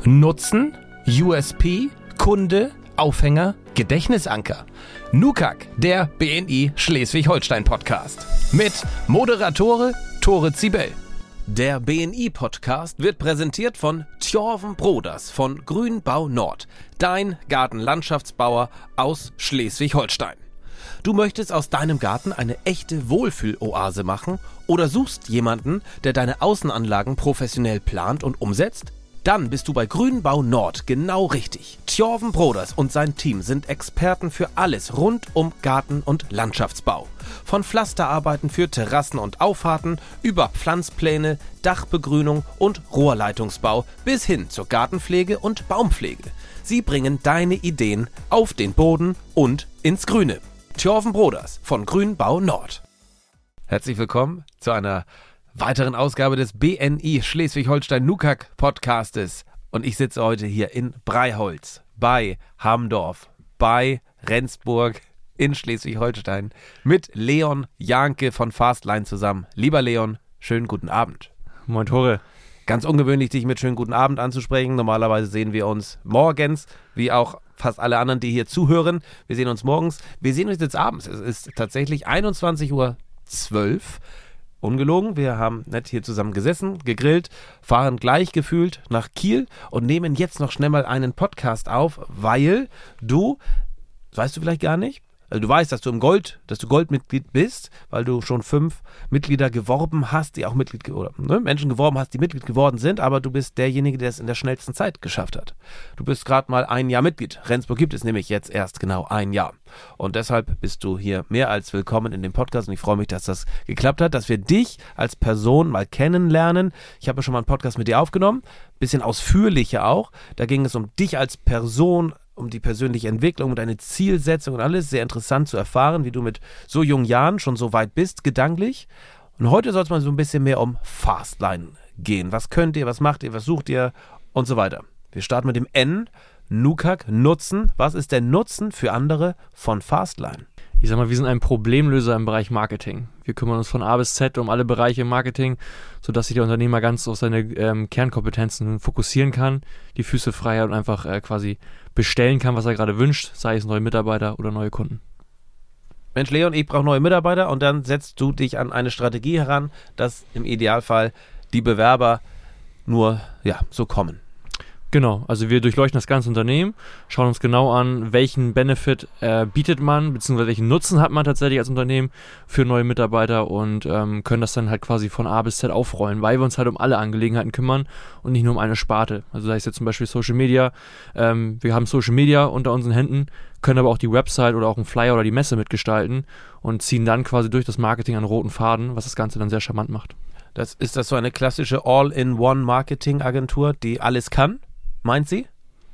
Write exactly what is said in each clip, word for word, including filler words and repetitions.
Nutzen, U S P, Kunde, Aufhänger, Gedächtnisanker. NUKAG, der B N I Schleswig-Holstein-Podcast. Mit Moderatore Tore Zibel. Der B N I-Podcast wird präsentiert von Tjorven Broders von Grünbau Nord, dein Gartenlandschaftsbauer aus Schleswig-Holstein. Du möchtest aus deinem Garten eine echte Wohlfühloase machen oder suchst jemanden, der deine Außenanlagen professionell plant und umsetzt? Dann bist du bei Grünbau Nord genau richtig. Tjorven Broders und sein Team sind Experten für alles rund um Garten- und Landschaftsbau. Von Pflasterarbeiten für Terrassen und Auffahrten über Pflanzpläne, Dachbegrünung und Rohrleitungsbau bis hin zur Gartenpflege und Baumpflege. Sie bringen deine Ideen auf den Boden und ins Grüne. Tjorven Broders von Grünbau Nord. Herzlich willkommen zu einer weiteren Ausgabe des B N I Schleswig-Holstein NUKAG Podcastes. Und ich sitze heute hier in Breiholz, bei Hamdorf, bei Rendsburg in Schleswig-Holstein mit Leon Janke von Fastline zusammen. Lieber Leon, schönen guten Abend. Moin Tore. Ganz ungewöhnlich, dich mit schönen guten Abend anzusprechen. Normalerweise sehen wir uns morgens, wie auch fast alle anderen, die hier zuhören. Wir sehen uns morgens. Wir sehen uns jetzt abends. Es ist tatsächlich einundzwanzig Uhr zwölf. Ungelogen, wir haben nett hier zusammen gesessen, gegrillt, fahren gleich gefühlt nach Kiel und nehmen jetzt noch schnell mal einen Podcast auf, weil du, das weißt du vielleicht gar nicht, also du weißt, dass du im Gold, dass du Goldmitglied bist, weil du schon fünf Mitglieder geworben hast, die auch Mitglied, ge- oder ne, Menschen geworben hast, die Mitglied geworden sind, aber du bist derjenige, der es in der schnellsten Zeit geschafft hat. Du bist gerade mal ein Jahr Mitglied. Rendsburg gibt es nämlich jetzt erst genau ein Jahr. Und deshalb bist du hier mehr als willkommen in dem Podcast und ich freue mich, dass das geklappt hat, dass wir dich als Person mal kennenlernen. Ich habe ja schon mal einen Podcast mit dir aufgenommen, bisschen ausführlicher auch. Da ging es um dich als Person, um die persönliche Entwicklung, um deine Zielsetzung und alles. Sehr interessant zu erfahren, wie du mit so jungen Jahren schon so weit bist, gedanklich. Und heute soll es mal so ein bisschen mehr um Fastline gehen. Was könnt ihr, was macht ihr, was sucht ihr und so weiter. Wir starten mit dem N, NUKAG, Nutzen. Was ist der Nutzen für andere von Fastline? Ich sag mal, wir sind ein Problemlöser im Bereich Marketing. Wir kümmern uns von A bis Z um alle Bereiche im Marketing, sodass sich der Unternehmer ganz auf seine ähm, Kernkompetenzen fokussieren kann, die Füße frei hat und einfach äh, quasi bestellen kann, was er gerade wünscht, sei es neue Mitarbeiter oder neue Kunden. Mensch, Leon, ich brauche neue Mitarbeiter und dann setzt du dich an eine Strategie heran, dass im Idealfall die Bewerber nur ja, so kommen. Genau, also wir durchleuchten das ganze Unternehmen, schauen uns genau an, welchen Benefit äh, bietet man, beziehungsweise welchen Nutzen hat man tatsächlich als Unternehmen für neue Mitarbeiter und ähm, können das dann halt quasi von A bis Z aufrollen, weil wir uns halt um alle Angelegenheiten kümmern und nicht nur um eine Sparte. Also sei es jetzt zum Beispiel Social Media, ähm, wir haben Social Media unter unseren Händen, können aber auch die Website oder auch einen Flyer oder die Messe mitgestalten und ziehen dann quasi durch das Marketing einen roten Faden, was das Ganze dann sehr charmant macht. Das, ist das so eine klassische All-in-One-Marketing-Agentur, die alles kann? Meint sie?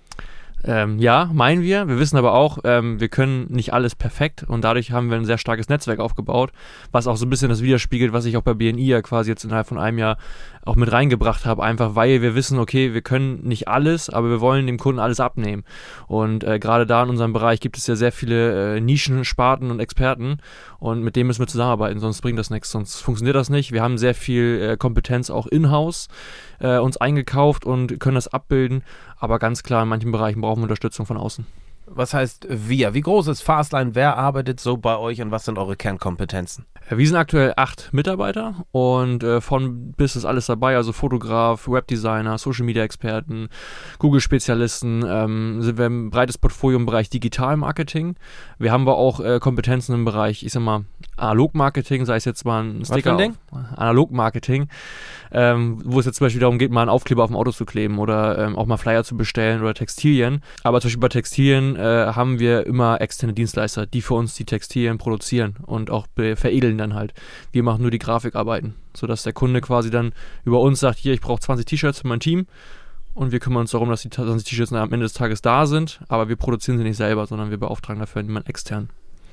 Ähm, ja, meinen wir. Wir wissen aber auch, ähm, wir können nicht alles perfekt und dadurch haben wir ein sehr starkes Netzwerk aufgebaut, was auch so ein bisschen das widerspiegelt, was ich auch bei B N I ja quasi jetzt innerhalb von einem Jahr auch mit reingebracht habe, einfach weil wir wissen, okay, wir können nicht alles, aber wir wollen dem Kunden alles abnehmen. Und äh, gerade da in unserem Bereich gibt es ja sehr viele äh, Nischensparten und Experten und mit denen müssen wir zusammenarbeiten, sonst bringt das nichts, sonst funktioniert das nicht. Wir haben sehr viel äh, Kompetenz auch in-house äh, uns eingekauft und können das abbilden, aber ganz klar, in manchen Bereichen brauchen wir Unterstützung von außen. Was heißt wir? Wie groß ist Fastline? Wer arbeitet so bei euch und was sind eure Kernkompetenzen? Wir sind aktuell acht Mitarbeiter und äh, von bis ist alles dabei, also Fotograf, Webdesigner, Social-Media-Experten, Google-Spezialisten, ähm, sind wir ein breites Portfolio im Bereich Digital-Marketing. Wir haben aber auch äh, Kompetenzen im Bereich, ich sag mal, Analog-Marketing, sei es jetzt mal ein Sticker, Was für ein Ding? Analog-Marketing, ähm, wo es jetzt zum Beispiel darum geht, mal einen Aufkleber auf dem Auto zu kleben oder ähm, auch mal Flyer zu bestellen oder Textilien. Aber zum Beispiel bei Textilien äh, haben wir immer externe Dienstleister, die für uns die Textilien produzieren und auch be- veredeln dann halt. Wir machen nur die Grafikarbeiten, sodass der Kunde quasi dann über uns sagt, hier, ich brauche zwanzig T-Shirts für mein Team und wir kümmern uns darum, dass die zwanzig T-Shirts am Ende des Tages da sind, aber wir produzieren sie nicht selber, sondern wir beauftragen dafür jemanden extern.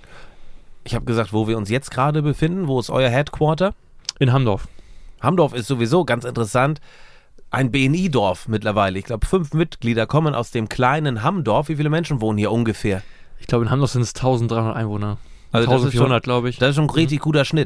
Ich habe gesagt, wo wir uns jetzt gerade befinden. Wo ist euer Headquarter? In Hamdorf. Hamdorf ist sowieso ganz interessant. Ein B N I-Dorf mittlerweile. Ich glaube, fünf Mitglieder kommen aus dem kleinen Hamdorf. Wie viele Menschen wohnen hier ungefähr? Ich glaube, in Hamdorf sind es dreizehnhundert Einwohner. Also eintausendvierhundert, glaube ich. Das ist schon ein richtig guter Schnitt.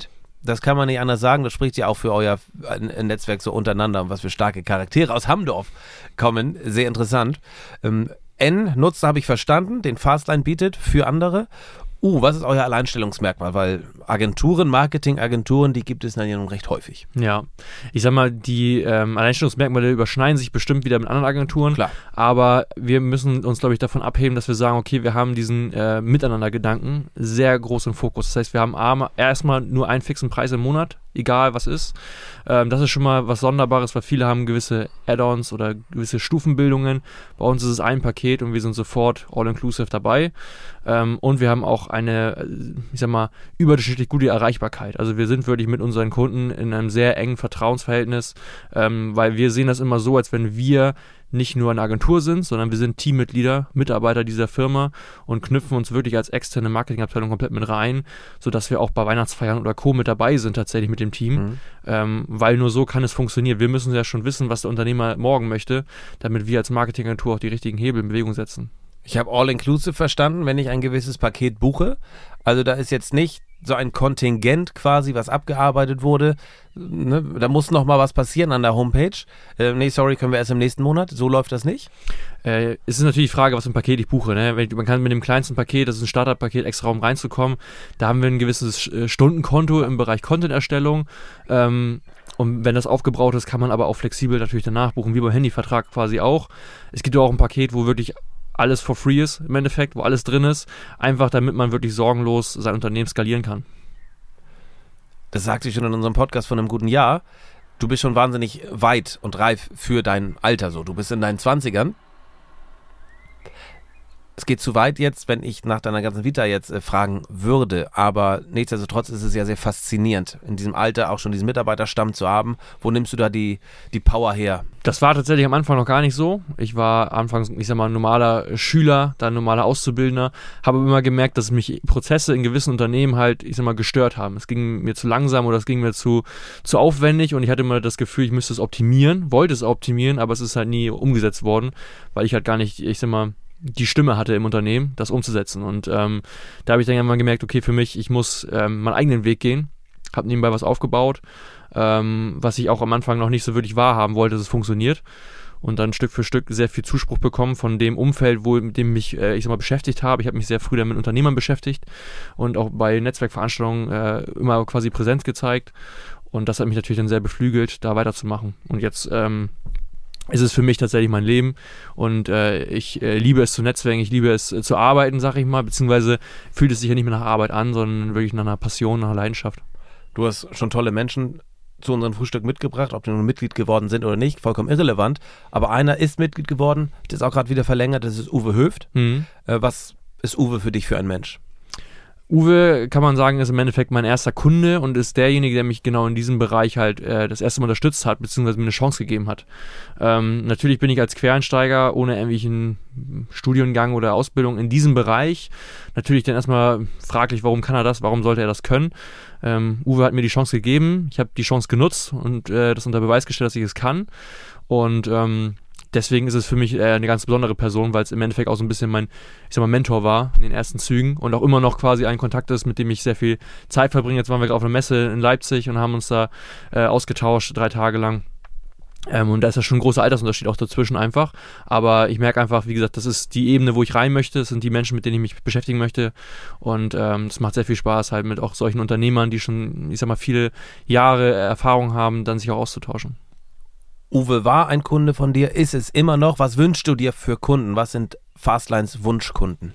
das kann man nicht anders sagen, das spricht ja auch für euer Netzwerk so untereinander, was für starke Charaktere aus Hamdorf kommen, sehr interessant. Ähm, N, Nutzer habe ich verstanden, den Fastline bietet für andere. Uh, was ist euer Alleinstellungsmerkmal? Weil Agenturen, Marketingagenturen, die gibt es dann ja nun recht häufig. Ja, ich sag mal, die ähm, Alleinstellungsmerkmale überschneiden sich bestimmt wieder mit anderen Agenturen. Klar. Aber wir müssen uns, glaube ich, davon abheben, dass wir sagen, okay, wir haben diesen äh, Miteinander-Gedanken sehr groß im Fokus. Das heißt, wir haben erstmal nur einen fixen Preis im Monat, egal was ist. Ähm, das ist schon mal was Sonderbares, weil viele haben gewisse Add-ons oder gewisse Stufenbildungen. Bei uns ist es ein Paket und wir sind sofort all-inclusive dabei. Ähm, und wir haben auch eine, ich sag mal, überdurchschnittlich gute Erreichbarkeit. Also wir sind wirklich mit unseren Kunden in einem sehr engen Vertrauensverhältnis, ähm, weil wir sehen das immer so, als wenn wir nicht nur eine Agentur sind, sondern wir sind Teammitglieder, Mitarbeiter dieser Firma und knüpfen uns wirklich als externe Marketingabteilung komplett mit rein, sodass wir auch bei Weihnachtsfeiern oder Co. mit dabei sind tatsächlich mit dem Team, mhm. ähm, weil nur so kann es funktionieren. Wir müssen ja schon wissen, was der Unternehmer morgen möchte, damit wir als Marketingagentur auch die richtigen Hebel in Bewegung setzen. Ich habe All-Inclusive verstanden, wenn ich ein gewisses Paket buche. Also da ist jetzt nicht so ein Kontingent quasi, was abgearbeitet wurde. Ne? Da muss noch mal was passieren an der Homepage. Äh, nee, sorry, können wir erst im nächsten Monat. So läuft das nicht. Äh, es ist natürlich die Frage, was für ein Paket ich buche. Ne? Wenn ich, man kann mit dem kleinsten Paket, das ist ein Startup-Paket, extra um reinzukommen. Da haben wir ein gewisses Stundenkonto im Bereich Content-Erstellung. Ähm, Und wenn das aufgebraucht ist, kann man aber auch flexibel natürlich danach buchen, wie beim Handyvertrag quasi auch. Es gibt auch ein Paket, wo wirklich alles for free ist im Endeffekt, wo alles drin ist, einfach damit man wirklich sorgenlos sein Unternehmen skalieren kann. Das sagte ich schon in unserem Podcast von einem guten Jahr. Du bist schon wahnsinnig weit und reif für dein Alter so. Du bist in deinen Zwanzigern. Es geht zu weit jetzt, wenn ich nach deiner ganzen Vita jetzt äh, fragen würde, aber nichtsdestotrotz ist es ja sehr faszinierend, in diesem Alter auch schon diesen Mitarbeiterstamm zu haben. Wo nimmst du da die, die Power her? Das war tatsächlich am Anfang noch gar nicht so. Ich war anfangs, ich sag mal, ein normaler Schüler, dann ein normaler Auszubildender, habe immer gemerkt, dass mich Prozesse in gewissen Unternehmen halt, ich sag mal, gestört haben. Es ging mir zu langsam oder es ging mir zu, zu aufwendig und ich hatte immer das Gefühl, ich müsste es optimieren, wollte es optimieren, aber es ist halt nie umgesetzt worden, weil ich halt gar nicht, ich sag mal, die Stimme hatte im Unternehmen, das umzusetzen. Und ähm, da habe ich dann irgendwann gemerkt, okay, für mich, ich muss ähm, meinen eigenen Weg gehen. Habe nebenbei was aufgebaut, ähm, was ich auch am Anfang noch nicht so wirklich wahrhaben wollte, dass es funktioniert. Und dann Stück für Stück sehr viel Zuspruch bekommen von dem Umfeld, wo, mit dem ich, äh, ich sag mal, beschäftigt habe. Ich habe mich sehr früh dann mit Unternehmern beschäftigt und auch bei Netzwerkveranstaltungen äh, immer quasi Präsenz gezeigt. Und das hat mich natürlich dann sehr beflügelt, da weiterzumachen. Und jetzt ähm, ist es für mich tatsächlich mein Leben und äh, ich äh, liebe es zu netzwerken, ich liebe es äh, zu arbeiten, sag ich mal, beziehungsweise fühlt es sich ja nicht mehr nach Arbeit an, sondern wirklich nach einer Passion, nach einer Leidenschaft. Du hast schon tolle Menschen zu unserem Frühstück mitgebracht, ob die nun Mitglied geworden sind oder nicht, vollkommen irrelevant, aber einer ist Mitglied geworden, das ist auch gerade wieder verlängert, das ist Uwe Höft. Mhm. Äh, was ist Uwe für dich für ein Mensch? Uwe, kann man sagen, ist im Endeffekt mein erster Kunde und ist derjenige, der mich genau in diesem Bereich halt äh, das erste Mal unterstützt hat, beziehungsweise mir eine Chance gegeben hat. Ähm, natürlich bin ich als Quereinsteiger ohne irgendwelchen Studiengang oder Ausbildung in diesem Bereich natürlich dann erstmal fraglich, warum kann er das, warum sollte er das können. Ähm, Uwe hat mir die Chance gegeben, ich habe die Chance genutzt und äh, das unter Beweis gestellt, dass ich es kann und ähm, deswegen ist es für mich äh, eine ganz besondere Person, weil es im Endeffekt auch so ein bisschen mein, ich sag mal, Mentor war in den ersten Zügen und auch immer noch quasi ein Kontakt ist, mit dem ich sehr viel Zeit verbringe. Jetzt waren wir auf einer Messe in Leipzig und haben uns da äh, ausgetauscht, drei Tage lang. Ähm, und da ist ja schon ein großer Altersunterschied auch dazwischen einfach. Aber ich merke einfach, wie gesagt, das ist die Ebene, wo ich rein möchte. Das sind die Menschen, mit denen ich mich beschäftigen möchte. Und ähm, es macht sehr viel Spaß, halt mit auch solchen Unternehmern, die schon, ich sag mal, viele Jahre Erfahrung haben, dann sich auch auszutauschen. Uwe war ein Kunde von dir, ist es immer noch. Was wünschst du dir für Kunden? Was sind Fastlines Wunschkunden?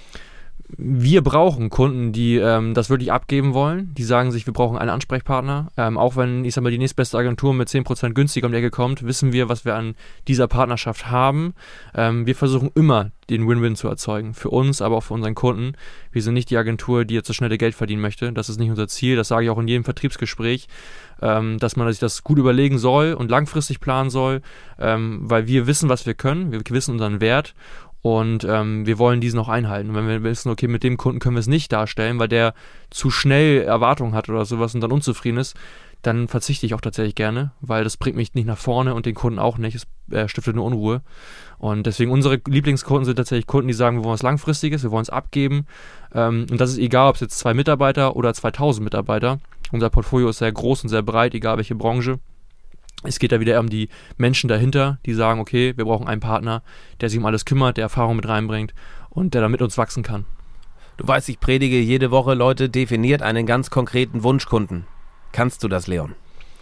Wir brauchen Kunden, die ähm, das wirklich abgeben wollen. Die sagen sich, wir brauchen einen Ansprechpartner. Ähm, auch wenn, ich sag mal, die nächstbeste Agentur mit zehn Prozent günstiger um die Ecke kommt, wissen wir, was wir an dieser Partnerschaft haben. Ähm, wir versuchen immer, den Win-Win zu erzeugen. Für uns, aber auch für unseren Kunden. Wir sind nicht die Agentur, die jetzt so schnell Geld verdienen möchte. Das ist nicht unser Ziel. Das sage ich auch in jedem Vertriebsgespräch, ähm, dass man sich das gut überlegen soll und langfristig planen soll, ähm, weil wir wissen, was wir können. Wir wissen unseren Wert. Und ähm, wir wollen diesen auch einhalten. Und wenn wir wissen, okay, mit dem Kunden können wir es nicht darstellen, weil der zu schnell Erwartungen hat oder sowas und dann unzufrieden ist, dann verzichte ich auch tatsächlich gerne, weil das bringt mich nicht nach vorne und den Kunden auch nicht. Es äh, stiftet nur Unruhe. Und deswegen unsere Lieblingskunden sind tatsächlich Kunden, die sagen, wir wollen was Langfristiges, wir wollen es abgeben. Ähm, und das ist egal, ob es jetzt zwei Mitarbeiter oder zweitausend Mitarbeiter. Unser Portfolio ist sehr groß und sehr breit, egal welche Branche. Es geht da wieder um die Menschen dahinter, die sagen, okay, wir brauchen einen Partner, der sich um alles kümmert, der Erfahrung mit reinbringt und der dann mit uns wachsen kann. Du weißt, ich predige jede Woche, Leute, definiert einen ganz konkreten Wunschkunden. Kannst du das, Leon?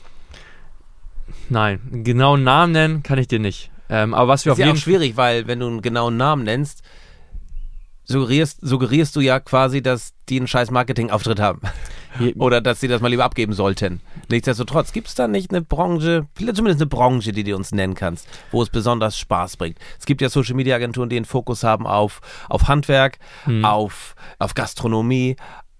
Nein, einen genauen Namen nennen kann ich dir nicht. Ähm, aber was wir ist auf ja jeden auch schwierig, weil wenn du einen genauen Namen nennst, suggerierst, suggerierst du ja quasi, dass die einen scheiß Marketingauftritt haben. Oder dass sie das mal lieber abgeben sollten. Nichtsdestotrotz, gibt es da nicht eine Branche, vielleicht zumindest eine Branche, die du uns nennen kannst, wo es besonders Spaß bringt? Es gibt ja Social-Media-Agenturen, die einen Fokus haben auf, auf Handwerk, hm. auf, auf Gastronomie,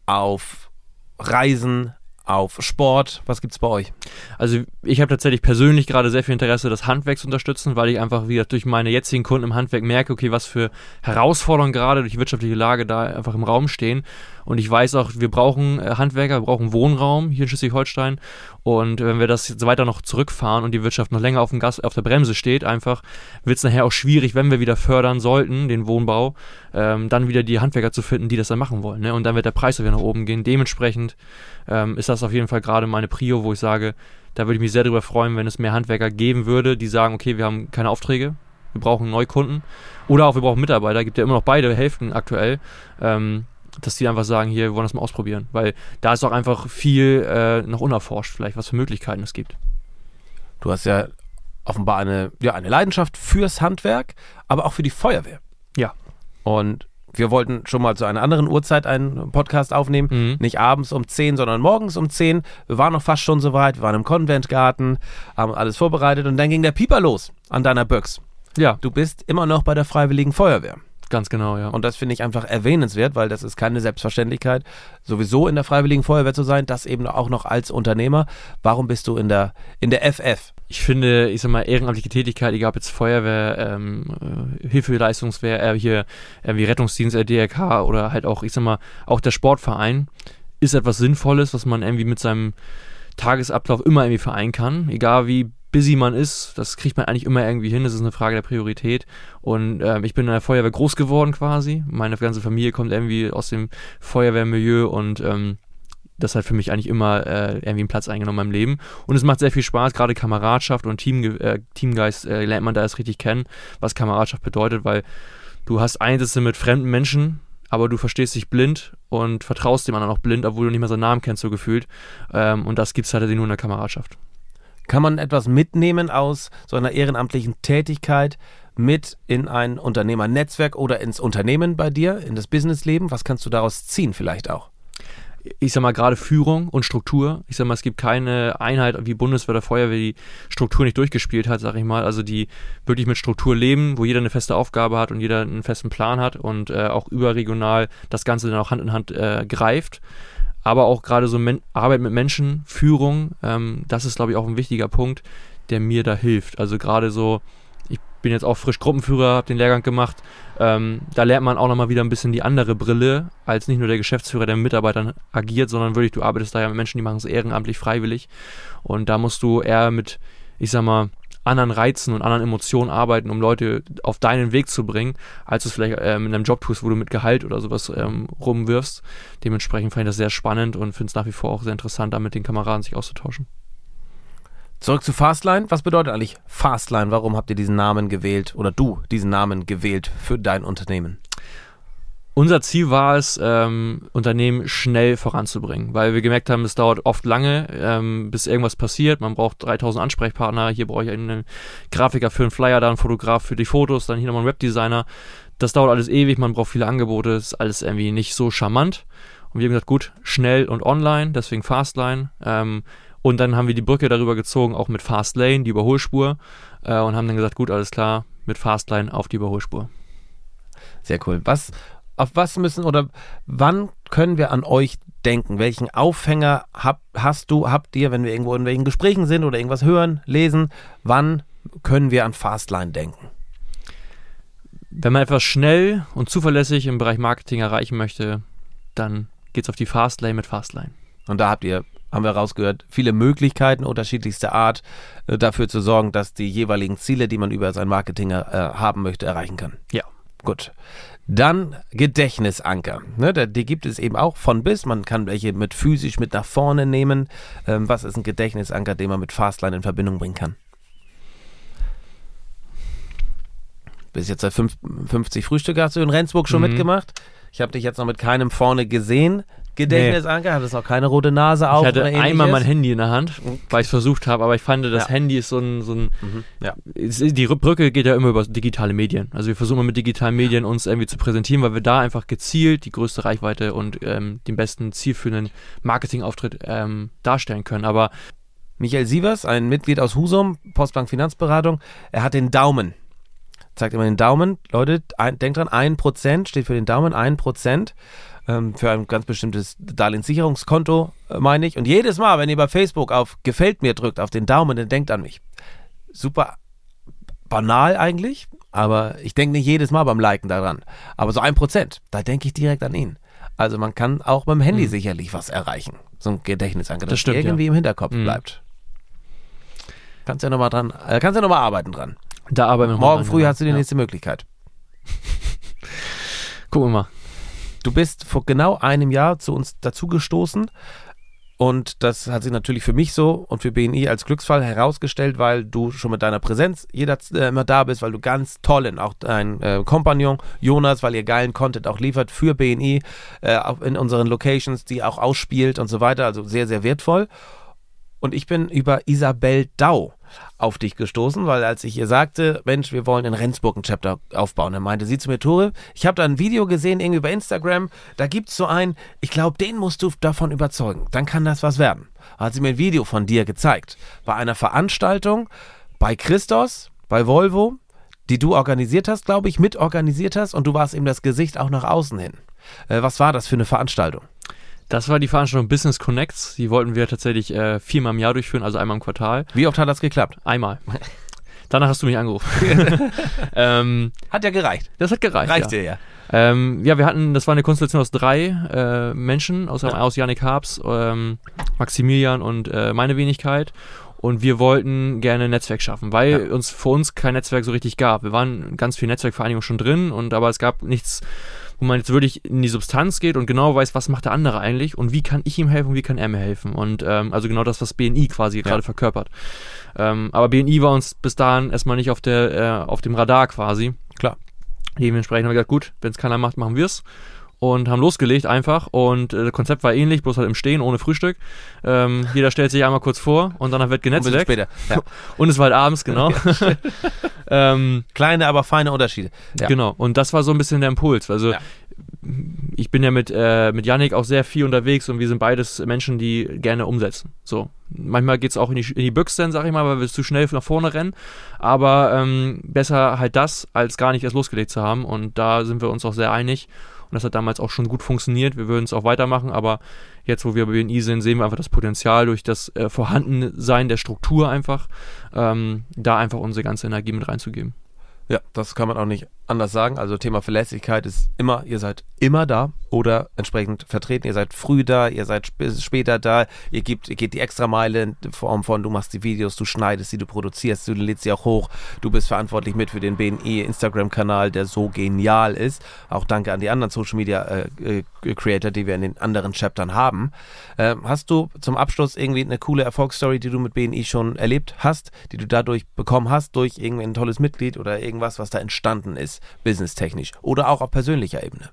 auf Reisen, auf Sport. Was gibt's bei euch? Also ich habe tatsächlich persönlich gerade sehr viel Interesse, das Handwerk zu unterstützen, weil ich einfach wieder durch meine jetzigen Kunden im Handwerk merke, okay, was für Herausforderungen gerade durch die wirtschaftliche Lage da einfach im Raum stehen. Und ich weiß auch, wir brauchen Handwerker, wir brauchen Wohnraum hier in Schleswig-Holstein. Und wenn wir das jetzt weiter noch zurückfahren und die Wirtschaft noch länger auf dem Gas, auf der Bremse steht, einfach wird es nachher auch schwierig, wenn wir wieder fördern sollten, den Wohnbau, ähm, dann wieder die Handwerker zu finden, die das dann machen wollen. Ne? Und dann wird der Preis wieder nach oben gehen. Dementsprechend ähm, ist das auf jeden Fall gerade meine Prio, wo ich sage, da würde ich mich sehr darüber freuen, wenn es mehr Handwerker geben würde, die sagen, okay, wir haben keine Aufträge, wir brauchen Neukunden. Oder auch wir brauchen Mitarbeiter, gibt ja immer noch beide Hälften aktuell. Ähm, dass die einfach sagen, hier, wir wollen das mal ausprobieren. Weil da ist auch einfach viel äh, noch unerforscht, vielleicht, was für Möglichkeiten es gibt. Du hast ja offenbar eine, ja, eine Leidenschaft fürs Handwerk, aber auch für die Feuerwehr. Ja. Und wir wollten schon mal zu einer anderen Uhrzeit einen Podcast aufnehmen. Mhm. Nicht abends um zehn, sondern morgens um zehn. Wir waren noch fast schon soweit. Wir waren im Konventgarten, haben alles vorbereitet und dann ging der Pieper los an deiner Büchs. Ja. Du bist immer noch bei der Freiwilligen Feuerwehr. Ganz genau, ja. Und das finde ich einfach erwähnenswert, weil das ist keine Selbstverständlichkeit, sowieso in der Freiwilligen Feuerwehr zu sein, das eben auch noch als Unternehmer. Warum bist du in der, in der F F? Ich finde, ich sag mal, ehrenamtliche Tätigkeit, egal ob jetzt Feuerwehr, ähm, Hilfeleistungswehr, äh, hier äh, wie Rettungsdienst, äh, D R K oder halt auch, ich sag mal, auch der Sportverein ist etwas Sinnvolles, was man irgendwie mit seinem Tagesablauf immer irgendwie vereinen kann, egal wie busy man ist, das kriegt man eigentlich immer irgendwie hin, das ist eine Frage der Priorität und äh, ich bin in der Feuerwehr groß geworden quasi, meine ganze Familie kommt irgendwie aus dem Feuerwehrmilieu und ähm, das hat für mich eigentlich immer äh, irgendwie einen Platz eingenommen in meinem Leben und es macht sehr viel Spaß, gerade Kameradschaft und Team, äh, Teamgeist äh, lernt man da erst richtig kennen, was Kameradschaft bedeutet, weil du hast Einsätze mit fremden Menschen, aber du verstehst dich blind und vertraust dem anderen auch blind, obwohl du nicht mehr seinen Namen kennst, so gefühlt ähm, und das gibt es halt nur in der Kameradschaft. Kann man etwas mitnehmen aus so einer ehrenamtlichen Tätigkeit mit in ein Unternehmernetzwerk oder ins Unternehmen bei dir, in das Businessleben? Was kannst du daraus ziehen vielleicht auch? Ich sag mal, gerade Führung und Struktur. Ich sag mal, es gibt keine Einheit wie Bundeswehr oder Feuerwehr, die Struktur nicht durchgespielt hat, sag ich mal. Also die wirklich mit Struktur leben, wo jeder eine feste Aufgabe hat und jeder einen festen Plan hat und äh, auch überregional das Ganze dann auch Hand in Hand äh, greift. Aber auch gerade so Men- Arbeit mit Menschen, Führung, ähm, das ist, glaube ich, auch ein wichtiger Punkt, der mir da hilft. Also gerade so, ich bin jetzt auch frisch Gruppenführer, habe den Lehrgang gemacht, ähm, da lernt man auch nochmal wieder ein bisschen die andere Brille, als nicht nur der Geschäftsführer, der mit Mitarbeitern agiert, sondern wirklich, du arbeitest da ja mit Menschen, die machen es ehrenamtlich, freiwillig. Und da musst du eher mit, ich sag mal, anderen Reizen und anderen Emotionen arbeiten, um Leute auf deinen Weg zu bringen, als du es vielleicht ähm, in einem Job tust, wo du mit Gehalt oder sowas ähm, rumwirfst. Dementsprechend fand ich das sehr spannend und finde es nach wie vor auch sehr interessant, da mit den Kameraden sich auszutauschen. Zurück zu Fastline. Was bedeutet eigentlich Fastline? Warum habt ihr diesen Namen gewählt oder du diesen Namen gewählt für dein Unternehmen? Unser Ziel war es, ähm, Unternehmen schnell voranzubringen, weil wir gemerkt haben, es dauert oft lange, ähm, bis irgendwas passiert. Man braucht dreitausend Ansprechpartner, hier brauche ich einen Grafiker für einen Flyer, da einen Fotograf für die Fotos, dann hier nochmal einen Webdesigner. Das dauert alles ewig, man braucht viele Angebote, das ist alles irgendwie nicht so charmant. Und wir haben gesagt, gut, schnell und online, deswegen Fastline. Ähm, und dann haben wir die Brücke darüber gezogen, auch mit Fastlane, die Überholspur, äh, und haben dann gesagt, gut, alles klar, mit Fastline auf die Überholspur. Sehr cool. Was... Auf was müssen oder wann können wir an euch denken? Welchen Aufhänger hab, hast du, habt ihr, wenn wir irgendwo in welchen Gesprächen sind oder irgendwas hören, lesen? Wann können wir an Fastline denken? Wenn man etwas schnell und zuverlässig im Bereich Marketing erreichen möchte, dann geht's auf die Fastlane mit Fastline. Und da habt ihr, haben wir rausgehört, viele Möglichkeiten unterschiedlichster Art, äh, dafür zu sorgen, dass die jeweiligen Ziele, die man über sein Marketing äh, haben möchte, erreichen kann. Ja. Gut. Dann Gedächtnisanker. Ne, die gibt es eben auch von bis. Man kann welche mit physisch mit nach vorne nehmen. Ähm, was ist ein Gedächtnisanker, den man mit Fastline in Verbindung bringen kann? Bis jetzt seit fünfzig Frühstücke hast du in Rendsburg schon mhm. mitgemacht. Ich habe dich jetzt noch mit keinem vorne gesehen. Gedächtnisanker, nee. Hattest auch keine rote Nase auf? Ich hatte oder einmal mein Handy in der Hand, weil ich es versucht habe, aber ich fand, das ja. Handy ist so ein, so ein mhm. ja. die Brücke geht ja immer über digitale Medien. Also wir versuchen mit digitalen Medien uns irgendwie zu präsentieren, weil wir da einfach gezielt die größte Reichweite und ähm, den besten zielführenden Marketingauftritt ähm, darstellen können. Aber Michael Sievers, ein Mitglied aus Husum, Postbank Finanzberatung, er hat den Daumen. Zeigt immer den Daumen. Leute, ein, denkt dran, ein Prozent steht für den Daumen, ein Prozent ähm, für ein ganz bestimmtes Darlehenssicherungskonto, äh, meine ich. Und jedes Mal, wenn ihr bei Facebook auf Gefällt mir drückt, auf den Daumen, dann denkt an mich. Super banal eigentlich, aber ich denke nicht jedes Mal beim Liken daran. Aber so ein Prozent, da denke ich direkt an ihn. Also man kann auch beim Handy mhm. sicherlich was erreichen. So ein Gedächtnisanker, das, das stimmt, irgendwie ja. im Hinterkopf mhm. bleibt. Kannst ja nochmal dran, äh, kannst ja nochmal arbeiten dran. Da arbeiten wir Morgen früh dran, hast du die ja. nächste Möglichkeit. Gucken wir mal. Du bist vor genau einem Jahr zu uns dazugestoßen und das hat sich natürlich für mich so und für B N I als Glücksfall herausgestellt, weil du schon mit deiner Präsenz jeder, äh, immer da bist, weil du ganz tollen, auch dein äh, Kompagnon Jonas, weil ihr geilen Content auch liefert für B N I, äh, auch in unseren Locations, die auch ausspielt und so weiter, also sehr, sehr wertvoll. Und ich bin über Isabel Dau auf dich gestoßen, weil als ich ihr sagte, Mensch, wir wollen in Rendsburg ein Chapter aufbauen, dann meinte sie zu mir, Tore, ich habe da ein Video gesehen, irgendwie bei Instagram, da gibt es so einen, ich glaube, den musst du davon überzeugen, dann kann das was werden. Da hat sie mir ein Video von dir gezeigt, bei einer Veranstaltung bei Christos, bei Volvo, die du organisiert hast, glaube ich, mitorganisiert hast und du warst eben das Gesicht auch nach außen hin. Äh, was war das für eine Veranstaltung? Das war die Veranstaltung Business Connects. Die wollten wir tatsächlich äh, viermal im Jahr durchführen, also einmal im Quartal. Wie oft hat das geklappt? Einmal. Danach hast du mich angerufen. ähm, hat ja gereicht. Das hat gereicht, Reicht ja. dir ja. Ähm, ja, wir hatten, das war eine Konstellation aus drei äh, Menschen, aus, ja. aus Yannick Harps, ähm, Maximilian und äh, meine Wenigkeit. Und wir wollten gerne ein Netzwerk schaffen, weil ja. uns für uns kein Netzwerk so richtig gab. Wir waren in ganz vielen Netzwerkvereinigungen schon drin, und aber es gab nichts, wo man jetzt wirklich in die Substanz geht und genau weiß, was macht der andere eigentlich und wie kann ich ihm helfen und wie kann er mir helfen. Und ähm, also genau das, was B N I quasi ja. gerade verkörpert. Ähm, aber B N I war uns bis dahin erstmal nicht auf der äh, auf dem Radar quasi. Klar. Dementsprechend haben wir gesagt, gut, wenn es keiner macht, machen wir es. Und haben losgelegt einfach und äh, das Konzept war ähnlich, bloß halt im Stehen, ohne Frühstück. Ähm, jeder stellt sich einmal kurz vor und danach wird genetzwerkt. Und, ja. und es war halt abends, genau. Ja. ähm, Kleine, aber feine Unterschiede. Ja. Genau, und das war so ein bisschen der Impuls. Also ja. ich bin ja mit, äh, mit Yannick auch sehr viel unterwegs und wir sind beides Menschen, die gerne umsetzen. So. Manchmal geht es auch in die, in die Büchse, sag ich mal, weil wir zu schnell nach vorne rennen. Aber ähm, besser halt das, als gar nicht erst losgelegt zu haben. Und da sind wir uns auch sehr einig. Und das hat damals auch schon gut funktioniert. Wir würden es auch weitermachen, aber jetzt, wo wir bei B N I sind, sehen wir einfach das Potenzial durch das äh, Vorhandensein der Struktur einfach, ähm, da einfach unsere ganze Energie mit reinzugeben. Ja, das kann man auch nicht anders sagen. Also Thema Verlässlichkeit ist immer, ihr seid immer da oder entsprechend vertreten. Ihr seid früh da, ihr seid sp- später da, ihr, gebt, ihr geht die Extrameile in Form von, du machst die Videos, du schneidest sie, du produzierst sie, du lädst sie auch hoch. Du bist verantwortlich mit für den B N I Instagram-Kanal, der so genial ist. Auch danke an die anderen Social Media äh, äh, Creator, die wir in den anderen Chaptern haben. Äh, hast du zum Abschluss irgendwie eine coole Erfolgsstory, die du mit B N I schon erlebt hast, die du dadurch bekommen hast, durch irgendwie ein tolles Mitglied oder irgendwas, was da entstanden ist, businesstechnisch oder auch auf persönlicher Ebene?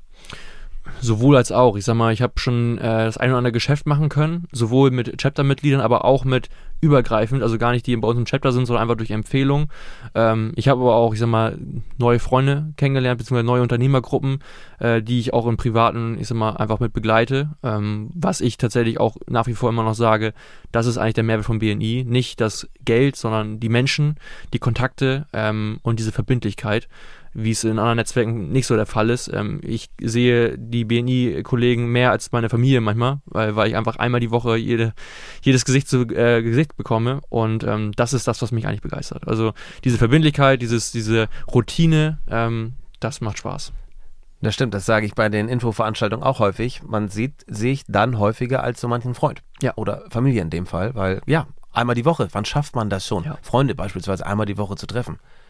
Sowohl als auch. Ich sag mal, ich habe schon äh, das ein oder andere Geschäft machen können, sowohl mit Chapter-Mitgliedern, aber auch mit übergreifend, also gar nicht die bei uns im Chapter sind, sondern einfach durch Empfehlung. Ähm, ich habe aber auch, ich sag mal, neue Freunde kennengelernt, beziehungsweise neue Unternehmergruppen, äh, die ich auch im Privaten, ich sag mal, einfach mit begleite. Ähm, was ich tatsächlich auch nach wie vor immer noch sage, das ist eigentlich der Mehrwert von B N I. Nicht das Geld, sondern die Menschen, die Kontakte ähm, und diese Verbindlichkeit, wie es in anderen Netzwerken nicht so der Fall ist. Ähm, ich sehe die B N I-Kollegen mehr als meine Familie manchmal, weil, weil ich einfach einmal die Woche jede, jedes Gesicht zu äh, Gesicht bekomme, und ähm, das ist das, was mich eigentlich begeistert. Also diese Verbindlichkeit, dieses, diese Routine, ähm, das macht Spaß. Das stimmt, das sage ich bei den Infoveranstaltungen auch häufig. Man sieht sich dann häufiger als so manchen Freund. Ja. Oder Familie in dem Fall, weil ja, einmal die Woche, wann schafft man das schon? Ja. Freunde beispielsweise einmal die Woche zu treffen.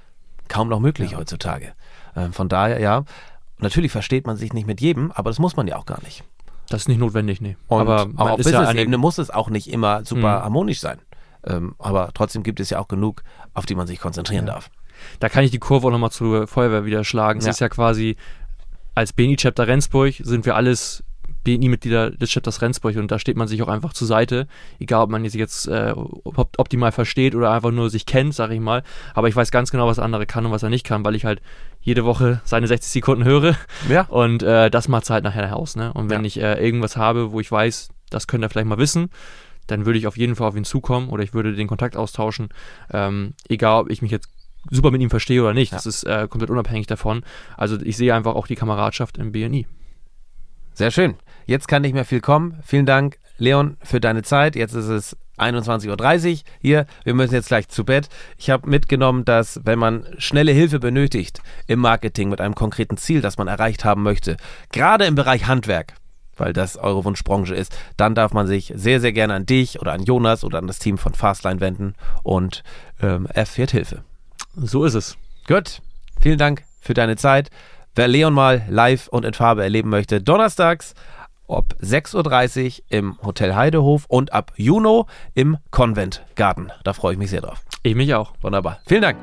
kaum noch möglich Ja. heutzutage. Ähm, von daher, ja, natürlich versteht man sich nicht mit jedem, aber das muss man ja auch gar nicht. Das ist nicht notwendig, nee. Und aber auch man auf ist ja eine, Business-Ebene muss es auch nicht immer super Mhm. harmonisch sein. Ähm, aber trotzdem gibt es ja auch genug, auf die man sich konzentrieren Ja. darf. Da kann ich die Kurve auch nochmal zur Feuerwehr wieder schlagen. Es Ja. ist ja quasi, als B N I-Chapter Rendsburg sind wir alles B N I-Mitglieder des Chapters Rendsburg und da steht man sich auch einfach zur Seite, egal ob man sich jetzt äh, op- optimal versteht oder einfach nur sich kennt, sag ich mal. Aber ich weiß ganz genau, was der andere kann und was er nicht kann, weil ich halt jede Woche seine sechzig Sekunden höre Ja. und äh, das macht halt nachher aus. Ne? Und wenn Ja. ich äh, irgendwas habe, wo ich weiß, das könnte er vielleicht mal wissen, dann würde ich auf jeden Fall auf ihn zukommen oder ich würde den Kontakt austauschen, ähm, egal ob ich mich jetzt super mit ihm verstehe oder nicht. Ja. Das ist äh, komplett unabhängig davon. Also ich sehe einfach auch die Kameradschaft im B N I. Sehr schön. Jetzt kann nicht mehr viel kommen. Vielen Dank, Leon, für deine Zeit. Jetzt ist es einundzwanzig Uhr dreißig hier. Wir müssen jetzt gleich zu Bett. Ich habe mitgenommen, dass wenn man schnelle Hilfe benötigt im Marketing mit einem konkreten Ziel, das man erreicht haben möchte, gerade im Bereich Handwerk, weil das eure Wunschbranche ist, dann darf man sich sehr, sehr gerne an dich oder an Jonas oder an das Team von Fastline wenden und ähm, erfährt Hilfe. So ist es. Gut, vielen Dank für deine Zeit. Wer Leon mal live und in Farbe erleben möchte, donnerstags ab sechs Uhr dreißig im Hotel Heidehof und ab Juni im Convent Garden. Da freue ich mich sehr drauf. Ich mich auch. Wunderbar. Vielen Dank.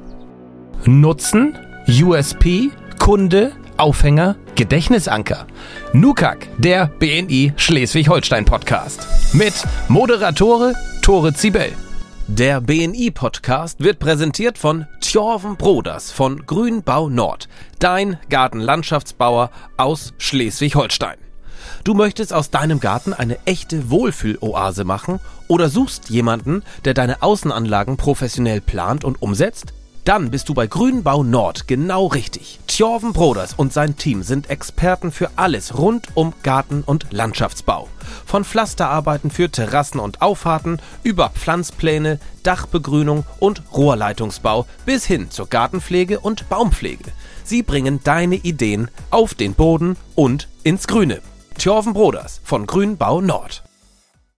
Nutzen, U S P, Kunde, Aufhänger, Gedächtnisanker. Nukak, der B N I Schleswig-Holstein Podcast. Mit Moderatore Tore Zibel. Der B N I-Podcast wird präsentiert von Tjorven Broders von Grünbau Nord, dein Gartenlandschaftsbauer aus Schleswig-Holstein. Du möchtest aus deinem Garten eine echte Wohlfühloase machen oder suchst jemanden, der deine Außenanlagen professionell plant und umsetzt? Dann bist du bei Grünbau Nord genau richtig. Tjorven Broders und sein Team sind Experten für alles rund um Garten- und Landschaftsbau. Von Pflasterarbeiten für Terrassen und Auffahrten über Pflanzpläne, Dachbegrünung und Rohrleitungsbau bis hin zur Gartenpflege und Baumpflege. Sie bringen deine Ideen auf den Boden und ins Grüne. Tjorven Broders von Grünbau Nord.